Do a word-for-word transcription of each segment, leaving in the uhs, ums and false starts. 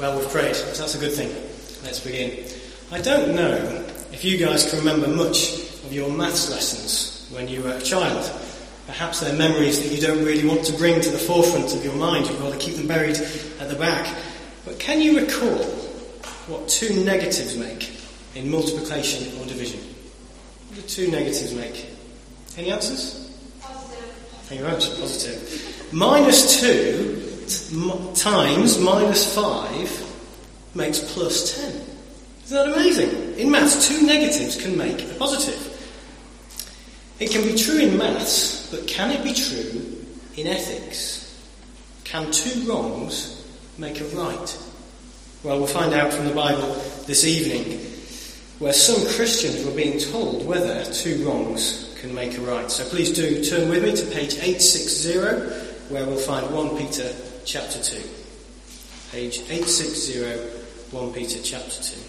Well, we've prayed, so that's a good thing. Let's begin. I don't know if you guys can remember much of your maths lessons when you were a child. Perhaps they're memories that you don't really want to bring to the forefront of your mind. You'd rather keep them buried at the back. But can you recall what two negatives make in multiplication or division? What do two negatives make? Any answers? Positive. Thank you very much. Positive. Minus two t- times minus five makes plus ten. Isn't that amazing? In maths, two negatives can make a positive. It can be true in maths, but can it be true in ethics? Can two wrongs make a right? Well, we'll find out from the Bible this evening, where some Christians were being told whether two wrongs can make a right. So please do turn with me to page eight sixty, where we'll find First Peter chapter two. Page eight sixty, First Peter chapter two.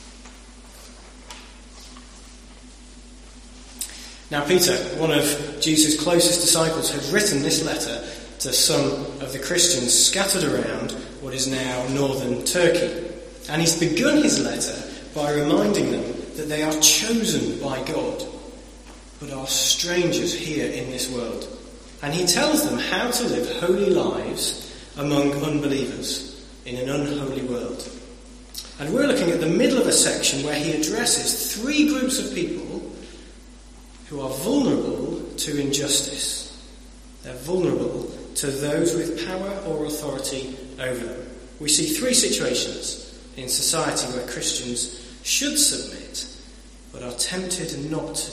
Now Peter, one of Jesus' closest disciples, had written this letter to some of the Christians scattered around what is now northern Turkey. And he's begun his letter by reminding them that they are chosen by God, but are strangers here in this world. And he tells them how to live holy lives among unbelievers in an unholy world. And we're looking at the middle of a section where he addresses three groups of people who are vulnerable to injustice. They're vulnerable to those with power or authority over them. We see three situations in society where Christians should submit, but are tempted not to.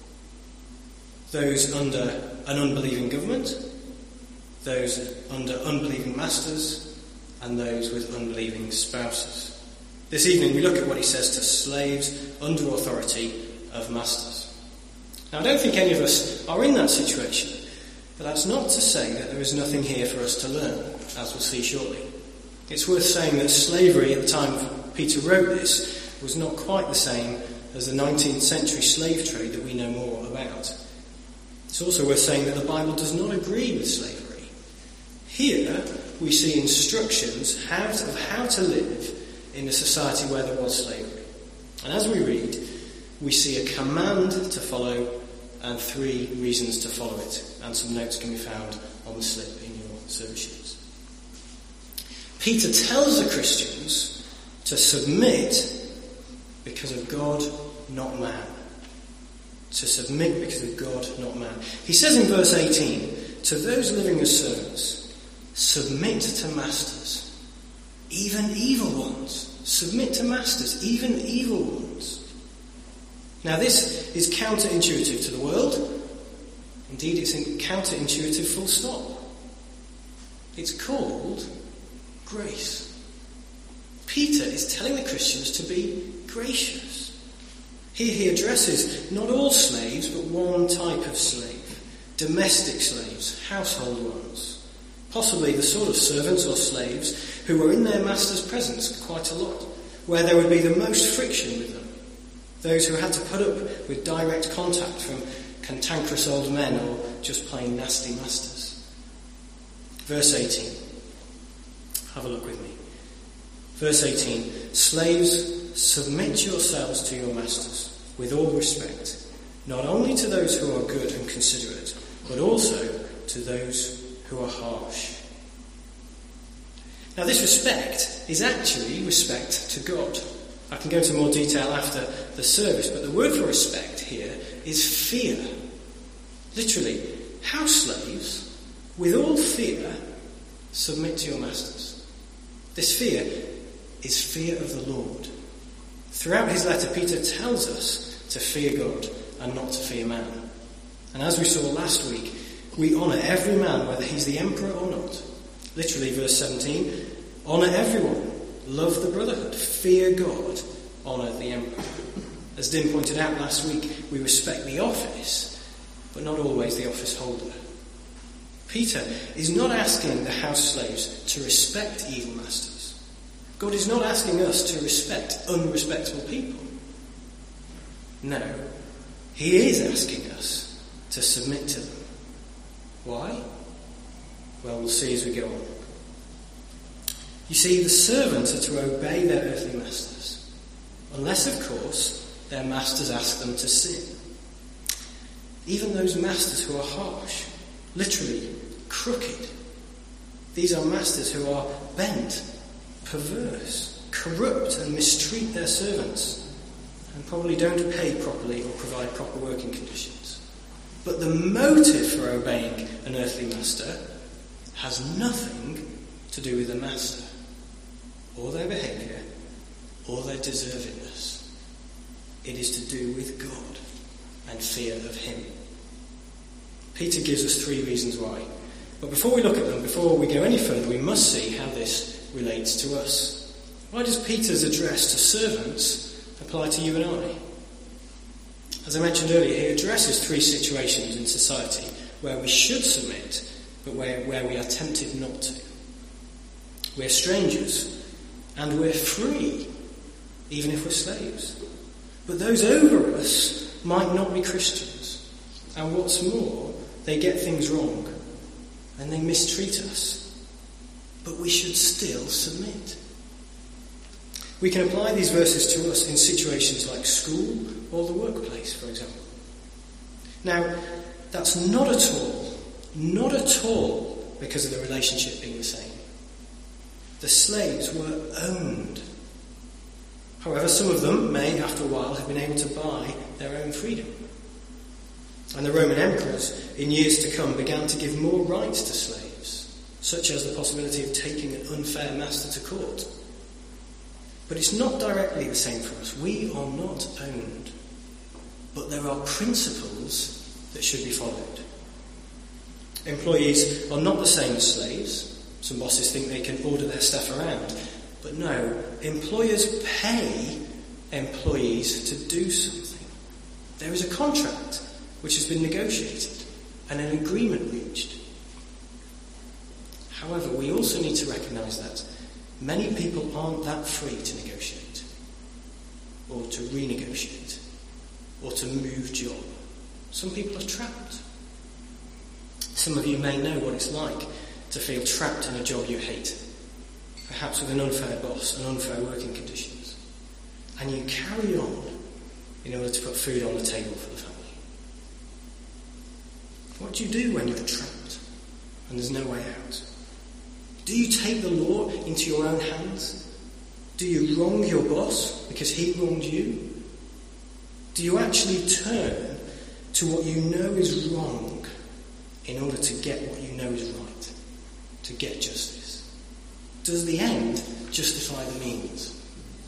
Those under an unbelieving government, those under unbelieving masters, and those with unbelieving spouses. This evening we look at what he says to slaves under authority of masters. Now, I don't think any of us are in that situation, but that's not to say that there is nothing here for us to learn, as we'll see shortly. It's worth saying that slavery at the time Peter wrote this was not quite the same as the nineteenth century slave trade that we know more about. It's also worth saying that the Bible does not agree with slavery. Here we see instructions how to, of how to live in a society where there was slavery. And as we read, we see a command to follow and three reasons to follow it. And some notes can be found on the slip in your service sheets. Peter tells the Christians to submit because of God, not man. To submit because of God, not man. He says in verse eighteen, to those living as servants, submit to masters, even evil ones. Submit to masters, even evil ones. Now this is counterintuitive to the world. Indeed, it's counterintuitive full stop. It's called grace. Peter is telling the Christians to be gracious. Here he addresses not all slaves, but one type of slave. Domestic slaves, household ones. Possibly the sort of servants or slaves who were in their master's presence quite a lot, where there would be the most friction with them. Those who had to put up with direct contact from cantankerous old men or just plain nasty masters. Verse eighteen. Have a look with me. Verse eighteen. Slaves, submit yourselves to your masters with all respect, not only to those who are good and considerate, but also to those who are harsh. Now this respect is actually respect to God. I can go into more detail after the service, but the word for respect here is fear. Literally, house slaves, with all fear, submit to your masters. This fear is fear of the Lord. Throughout his letter, Peter tells us to fear God and not to fear man. And as we saw last week, we honour every man, whether he's the emperor or not. Literally, verse seventeen, honour everyone. Love the brotherhood, fear God, honour the emperor. As Dim pointed out last week, we respect the office, but not always the office holder. Peter is not asking the house slaves to respect evil masters. God is not asking us to respect unrespectable people. No, he is asking us to submit to them. Why? Well, we'll see as we go on. You see, the servants are to obey their earthly masters, unless, of course, their masters ask them to sin. Even those masters who are harsh, literally crooked. These are masters who are bent, perverse, corrupt and mistreat their servants, and probably don't pay properly or provide proper working conditions. But the motive for obeying an earthly master has nothing to do with the master, or their behaviour, or their deservedness. It is to do with God and fear of him. Peter gives us three reasons why. But before we look at them, before we go any further, we must see how this relates to us. Why does Peter's address to servants apply to you and I? As I mentioned earlier, he addresses three situations in society where we should submit, but where, where we are tempted not to. We're strangers, and we're free, even if we're slaves. But those over us might not be Christians. And what's more, they get things wrong, and they mistreat us. But we should still submit. We can apply these verses to us in situations like school or the workplace, for example. Now, that's not at all, not at all because of the relationship being the same. The slaves were owned. However, some of them may, after a while, have been able to buy their own freedom. And the Roman emperors, in years to come, began to give more rights to slaves, such as the possibility of taking an unfair master to court. But it's not directly the same for us. We are not owned. But there are principles that should be followed. Employees are not the same as slaves. Some bosses think they can order their staff around. But no, employers pay employees to do something. There is a contract which has been negotiated and an agreement reached. However, we also need to recognise that many people aren't that free to negotiate, or to renegotiate, or to move job. Some people are trapped. Some of you may know what it's like to feel trapped in a job you hate, perhaps with an unfair boss and unfair working conditions. And you carry on in order to put food on the table for the family. What do you do when you're trapped and there's no way out? Do you take the law into your own hands? Do you wrong your boss because he wronged you? Do you actually turn to what you know is wrong in order to get what you know is right, to get justice? Does the end justify the means?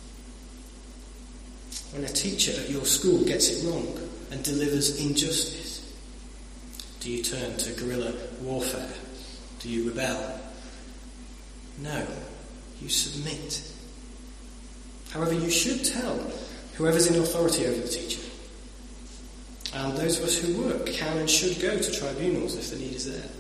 When a teacher at your school gets it wrong and delivers injustice, do you turn to guerrilla warfare? Do you rebel? No, you submit. However, you should tell whoever's in authority over the teacher. And those of us who work can and should go to tribunals if the need is there.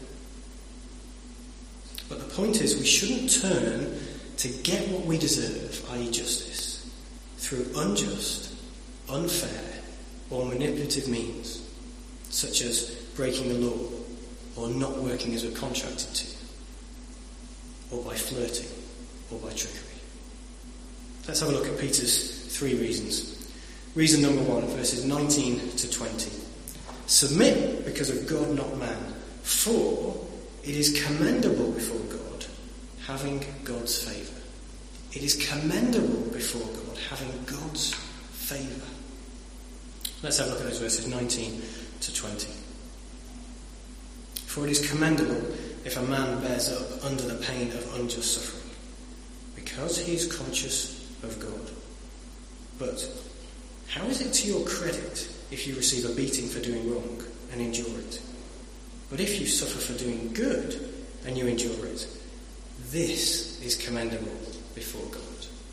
But the point is, we shouldn't turn to get what we deserve, that is justice, through unjust, unfair, or manipulative means, such as breaking the law, or not working as we're contracted to, or by flirting, or by trickery. Let's have a look at Peter's three reasons. Reason number one, verses nineteen to twenty. Submit because of God, not man, for it is commendable before God having God's favour. It is commendable before God having God's favour. Let's have a look at those verses nineteen to twenty. For it is commendable if a man bears up under the pain of unjust suffering, because he is conscious of God. But how is it to your credit if you receive a beating for doing wrong and endure it? But if you suffer for doing good and you endure it, this is commendable before God.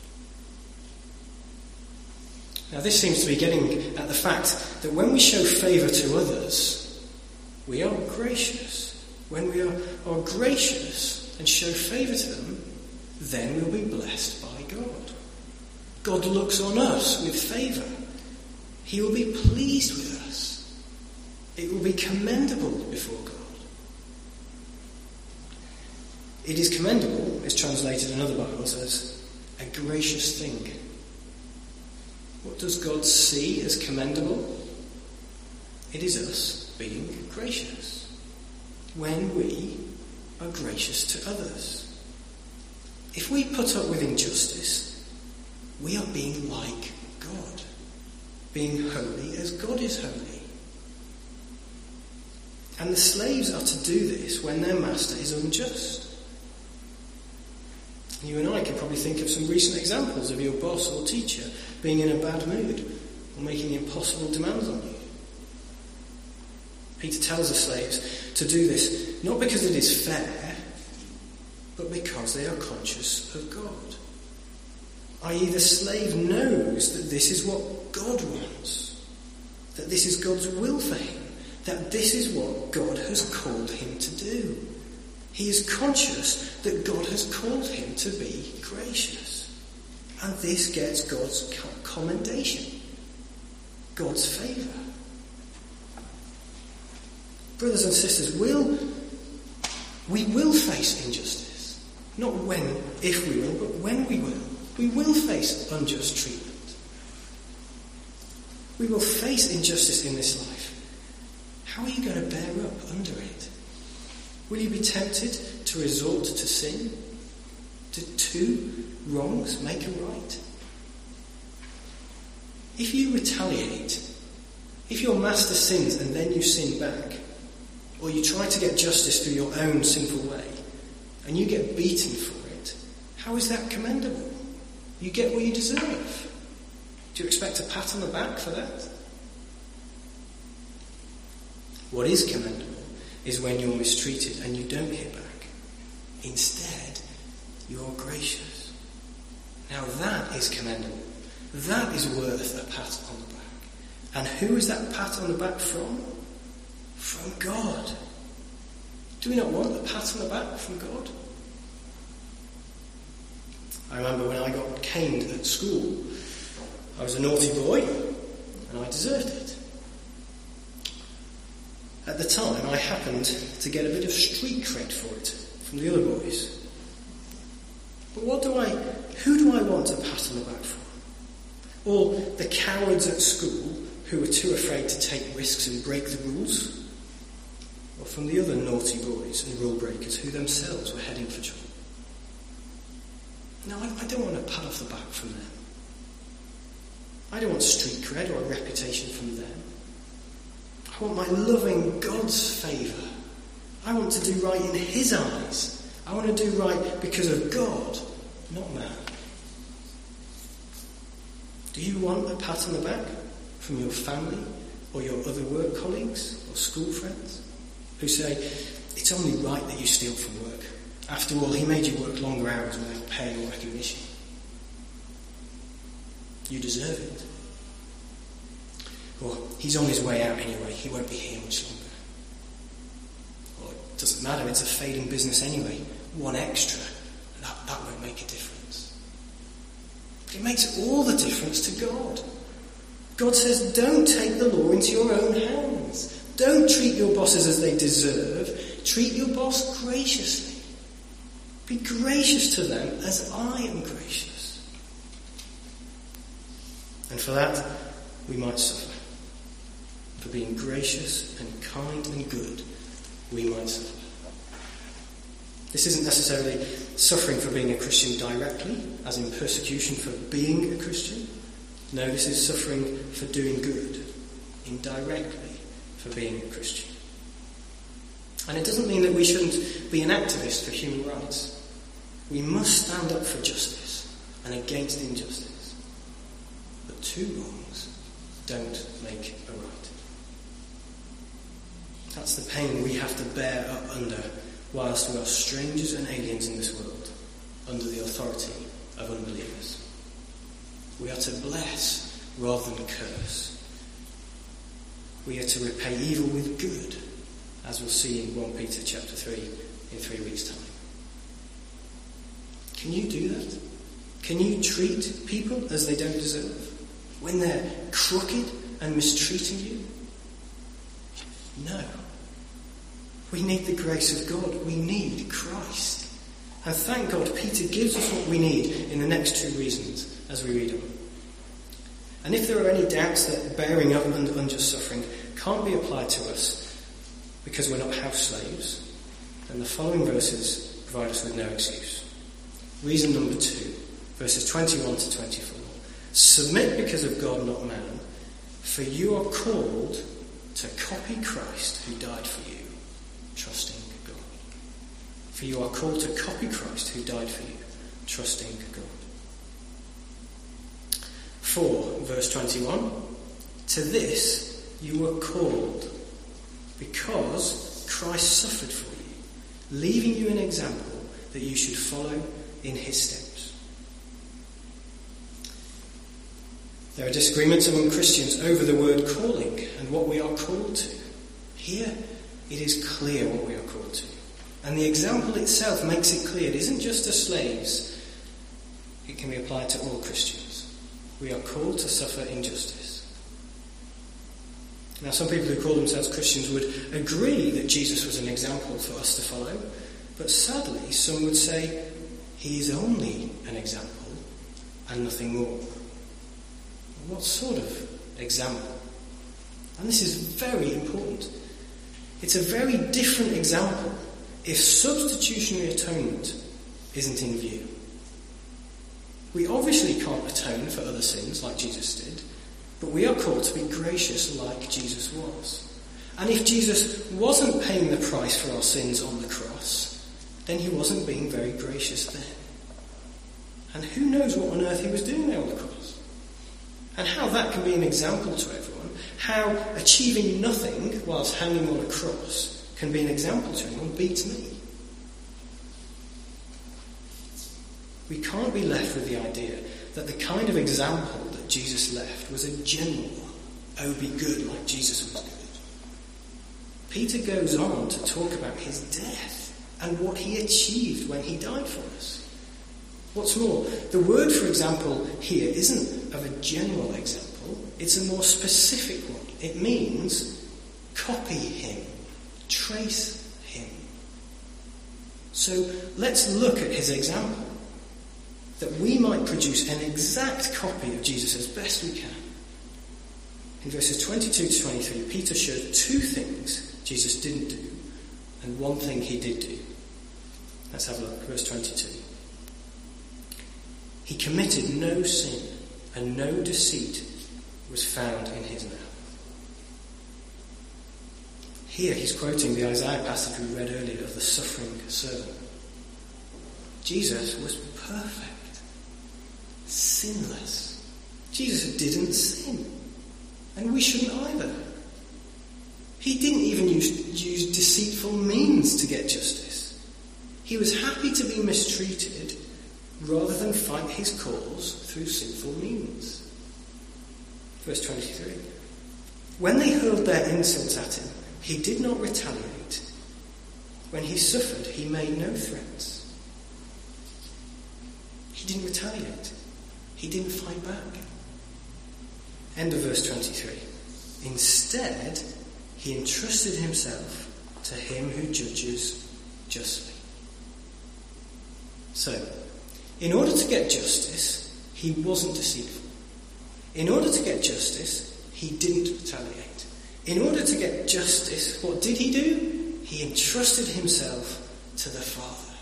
Now this seems to be getting at the fact that when we show favour to others, we are gracious. When we are, are gracious and show favour to them, then we'll be blessed by God. God looks on us with favour. He will be pleased with us. It will be commendable before God. It is commendable, is translated in other Bibles as a gracious thing. What does God see as commendable? It is us being gracious. When we are gracious to others. If we put up with injustice, we are being like God. Being holy as God is holy. And the slaves are to do this when their master is unjust. You and I can probably think of some recent examples of your boss or teacher being in a bad mood or making impossible demands on you. Peter tells the slaves to do this not because it is fair, but because they are conscious of God. that is, the slave knows that this is what God wants, that this is God's will for him, that this is what God has called him to do. He is conscious that God has called him to be gracious. And this gets God's commendation, God's favour. Brothers and sisters, we'll, we will face injustice. Not when, if we will, but when we will. We will face unjust treatment. We will face injustice in this life. How are you going to bear up under it? Will you be tempted to resort to sin? Do two wrongs make a right? If you retaliate, if your master sins and then you sin back, or you try to get justice through your own sinful way, and you get beaten for it, how is that commendable? You get what you deserve. Do you expect a pat on the back for that? What is commendable is when you're mistreated and you don't hit back. Instead, you're gracious. Now that is commendable. That is worth a pat on the back. And who is that pat on the back from? From God. Do we not want a pat on the back from God? I remember when I got caned at school, I was a naughty boy and I deserved it. At the time, I happened to get a bit of street cred for it from the other boys. But what do I, who do I want a pat on the back from? Or the cowards at school who were too afraid to take risks and break the rules? Or from the other naughty boys and rule breakers who themselves were heading for trouble? No, I, I don't want a pat off the back from them. I don't want street cred or a reputation from them. I want my loving God's favour. I want to do right in his eyes. I want to do right because of God, not man. Do you want a pat on the back from your family or your other work colleagues or school friends who say, it's only right that you steal from work. After all, he made you work longer hours without pay or recognition. You deserve it. Or he's on his way out anyway, he won't be here much longer. Or it doesn't matter, it's a fading business anyway. One extra, that, that won't make a difference. It makes all the difference to God. God says, don't take the law into your own hands. Don't treat your bosses as they deserve. Treat your boss graciously. Be gracious to them as I am gracious. And for that, we might suffer. For being gracious and kind and good, we might suffer. This isn't necessarily suffering for being a Christian directly, as in persecution for being a Christian. No, this is suffering for doing good, indirectly for being a Christian. And it doesn't mean that we shouldn't be an activist for human rights. We must stand up for justice and against injustice. But two wrongs don't make a right. That's the pain we have to bear up under whilst we are strangers and aliens in this world, under the authority of unbelievers. We are to bless rather than curse. We are to repay evil with good, as we'll see in First Peter chapter three in three weeks' time. Can you do that? Can you treat people as they don't deserve when they're crooked and mistreating you? No. We need the grace of God. We need Christ. And thank God, Peter gives us what we need in the next two reasons as we read on. And if there are any doubts that bearing up under unjust suffering can't be applied to us because we're not house slaves, then the following verses provide us with no excuse. Reason number two, verses twenty-one to twenty-four. Submit because of God, not man, for you are called to copy Christ who died for you, trusting God. For you are called to copy Christ who died for you, trusting God. four, verse twenty-one. To this you were called, because Christ suffered for you, leaving you an example that you should follow in his steps. There are disagreements among Christians over the word calling and what we are called to. Here, it is clear what we are called to. And the example itself makes it clear. It isn't just to slaves. It can be applied to all Christians. We are called to suffer injustice. Now, some people who call themselves Christians would agree that Jesus was an example for us to follow. But sadly, some would say he is only an example and nothing more. What sort of example? And this is very important. It's a very different example if substitutionary atonement isn't in view. We obviously can't atone for other sins like Jesus did, but we are called to be gracious like Jesus was. And if Jesus wasn't paying the price for our sins on the cross, then he wasn't being very gracious then. And who knows what on earth he was doing there on the cross? And how that can be an example to everyone, how achieving nothing whilst hanging on a cross can be an example to anyone, beats me. We can't be left with the idea that the kind of example that Jesus left was a general, oh, be good like Jesus was good. Peter goes on to talk about his death and what he achieved when he died for us. What's more, the word for example here isn't of a general example, it's a more specific one. It means copy him, trace him. So let's look at his example, that we might produce an exact copy of Jesus as best we can. In verses twenty-two to twenty-three, Peter showed two things Jesus didn't do and one thing he did do. Let's have a look, verse twenty-two. He committed no sin, and no deceit was found in his mouth. Here he's quoting the Isaiah passage we read earlier of the suffering servant. Jesus was perfect, sinless. Jesus didn't sin, and we shouldn't either. He didn't even use, use deceitful means to get justice. He was happy to be mistreated rather than fight his cause through sinful means. Verse twenty-three. When they hurled their insults at him, he did not retaliate. When he suffered, he made no threats. He didn't retaliate. He didn't fight back. End of verse twenty-three. Instead, he entrusted himself to him who judges justly. So, in order to get justice, he wasn't deceitful. In order to get justice, he didn't retaliate. In order to get justice, what did he do? He entrusted himself to the Father.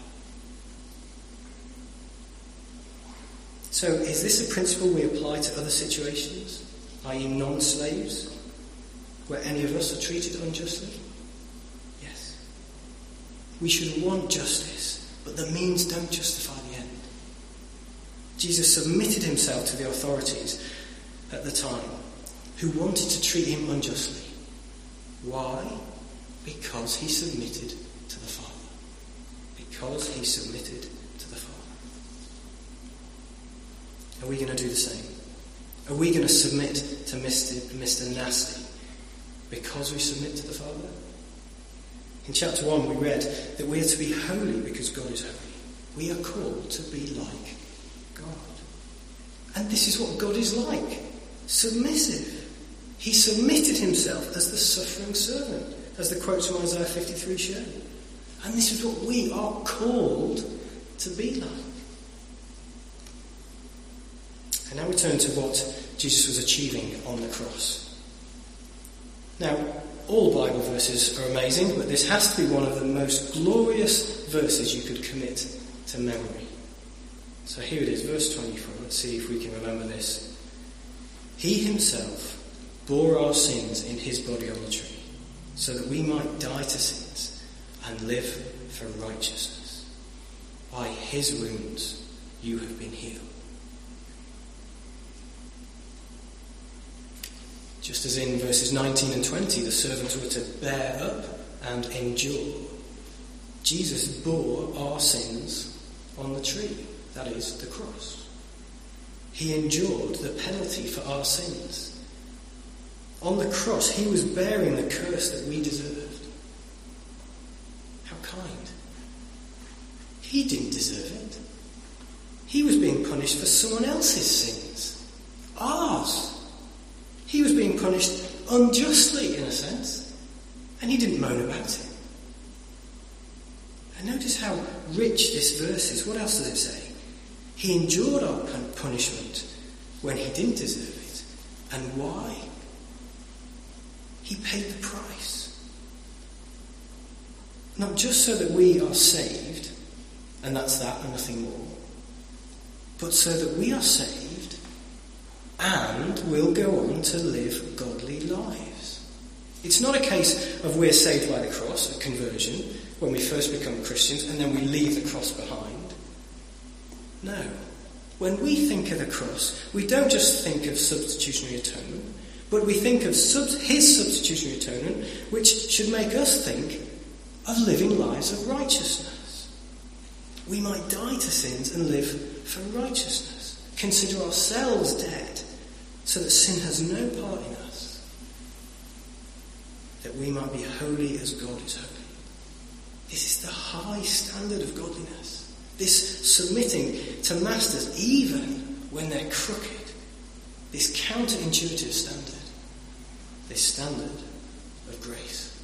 So, is this a principle we apply to other situations, that is non-slaves, where any of us are treated unjustly? Yes. We should want justice, but the means don't justify the end. Jesus submitted himself to the authorities at the time who wanted to treat him unjustly. Why? Because he submitted to the Father. Because he submitted to the Father. Are we going to do the same? Are we going to submit to Mister Mister Nasty because we submit to the Father? In chapter one we read that we are to be holy because God is holy. We are called to be like God. And this is what God is like. Submissive. He submitted himself as the suffering servant, as the quotes from Isaiah fifty-three show. And this is what we are called to be like. And now we turn to what Jesus was achieving on the cross. Now, all Bible verses are amazing, but this has to be one of the most glorious verses you could commit to memory. So here it is, verse twenty-four. Let's see if we can remember this. He himself bore our sins in his body on the tree, so that we might die to sins and live for righteousness. By his wounds you have been healed. Just as in verses nineteen and twenty, the servants were to bear up and endure, Jesus bore our sins on the tree, that is, the cross. He endured the penalty for our sins. On the cross, he was bearing the curse that we deserved. How kind. He didn't deserve it. He was being punished for someone else's sins. Ours. He was being punished unjustly, in a sense. And he didn't moan about it. And notice how rich this verse is. What else does it say? He endured our punishment when he didn't deserve it. And why? He paid the price. Not just so that we are saved, and that's that and nothing more, but so that we are saved and will go on to live godly lives. It's not a case of we're saved by the cross at conversion, when we first become Christians, and then we leave the cross behind. No. When we think of the cross, we don't just think of substitutionary atonement, but we think of sub- his substitutionary atonement, which should make us think of living lives of righteousness. We might die to sins and live for righteousness. Consider ourselves dead, so that sin has no part in us, that we might be holy as God is holy. This is the high standard of godliness. This submitting to masters even when they're crooked. This counterintuitive standard. This standard of grace.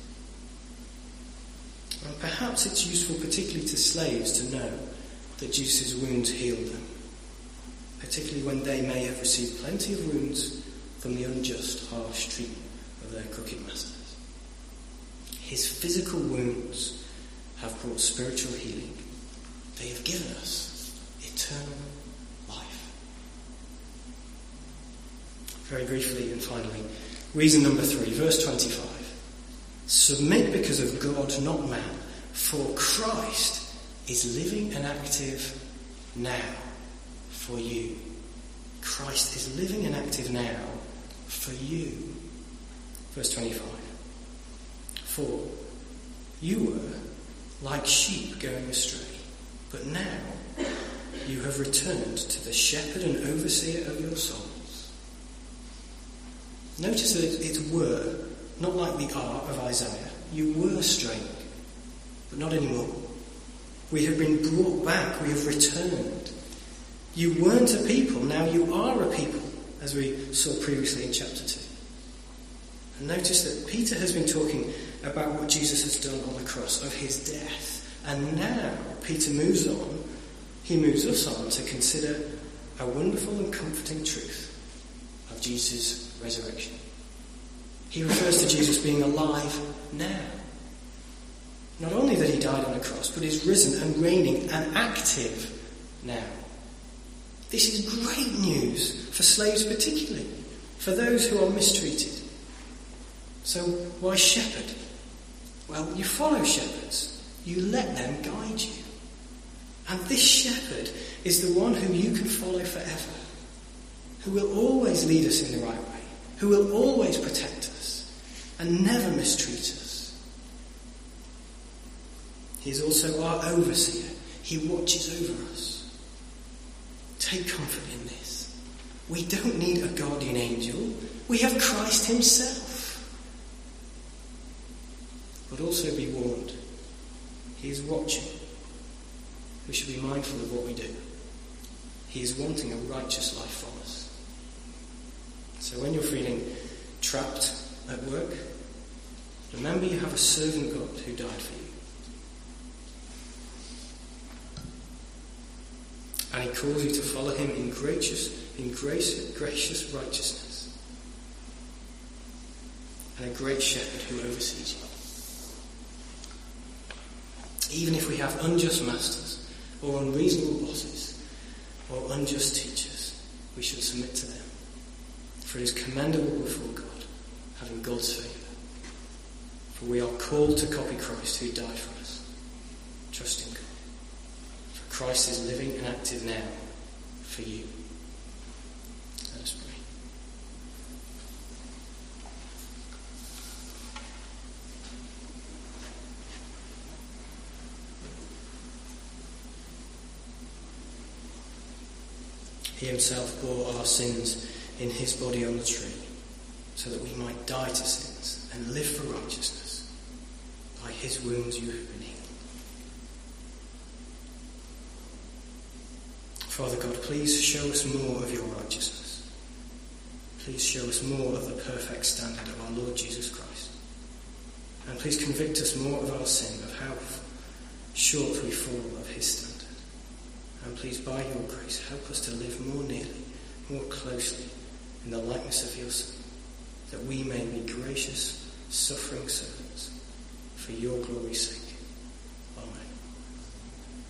And perhaps it's useful particularly to slaves to know that Jesus' wounds healed them. Particularly when they may have received plenty of wounds from the unjust, harsh treatment of their crooked masters. His physical wounds have brought spiritual healing. They have given us eternal life. Very briefly and finally, reason number three, verse twenty-five. Submit because of God, not man, for Christ is living and active now for you. Christ is living and active now for you. Verse twenty-five. For you were like sheep going astray, but now you have returned to the shepherd and overseer of your souls. Notice that it's were, not like the are of Isaiah. You were straying, but not anymore. We have been brought back, we have returned. You weren't a people, now you are a people, as we saw previously in chapter two. And notice that Peter has been talking about what Jesus has done on the cross, of his death. And now Peter moves on, he moves us on to consider a wonderful and comforting truth of Jesus' resurrection. He refers to Jesus being alive now. Not only that he died on the cross, but is risen and reigning and active now. This is great news for slaves particularly, for those who are mistreated. So why shepherd? Well, you follow shepherds. You let them guide you. And this shepherd is the one whom you can follow forever, who will always lead us in the right way, who will always protect us and never mistreat us. He is also our overseer. He watches over us. Take comfort in this. We don't need a guardian angel. We have Christ himself. But also be warned. He is watching. We should be mindful of what we do. He is wanting a righteous life from us. So when you're feeling trapped at work, remember you have a servant God who died for you. And he calls you to follow him in gracious, in grace, gracious righteousness. And a great shepherd who oversees you. Even if we have unjust masters, or unreasonable bosses, or unjust teachers, we should submit to them. For it is commendable before God, having God's favour. For we are called to copy Christ who died for us. Trust in God. For Christ is living and active now for you. Let us pray. He himself bore our sins in his body on the tree, so that we might die to sins and live for righteousness. By his wounds you have been healed. Father God, please show us more of your righteousness. Please show us more of the perfect standard of our Lord Jesus Christ. And please convict us more of our sin, of how short we fall of his standard. And please, by your grace, help us to live more nearly, more closely in the likeness of your Son, that we may be gracious, suffering servants for your glory's sake.